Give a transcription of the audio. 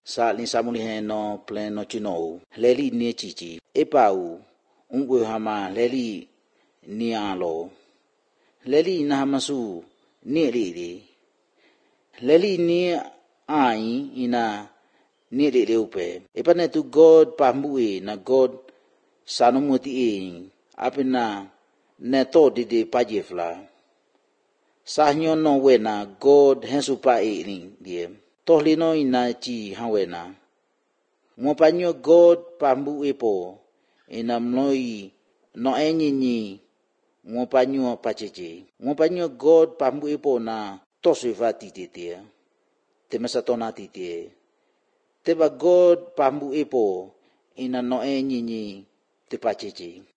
sa ni samuli he no plan no chino leli ni chichi e pau ungwe hama leli ni alo leli na hamasu ni leli ni ai ina ni le upe e pane tu god pambui na god sanumuti e apina ne to di pajefla sahnyo no wena god hensupa e ni die tohlino ina chi hawena mopanyo god pambu epo ina mloi no enyinyi mopanyo pacheche mopanyo god pambu epo na toseva titete temasatona tite teba god pambu epo ina no enyinyi te pacheche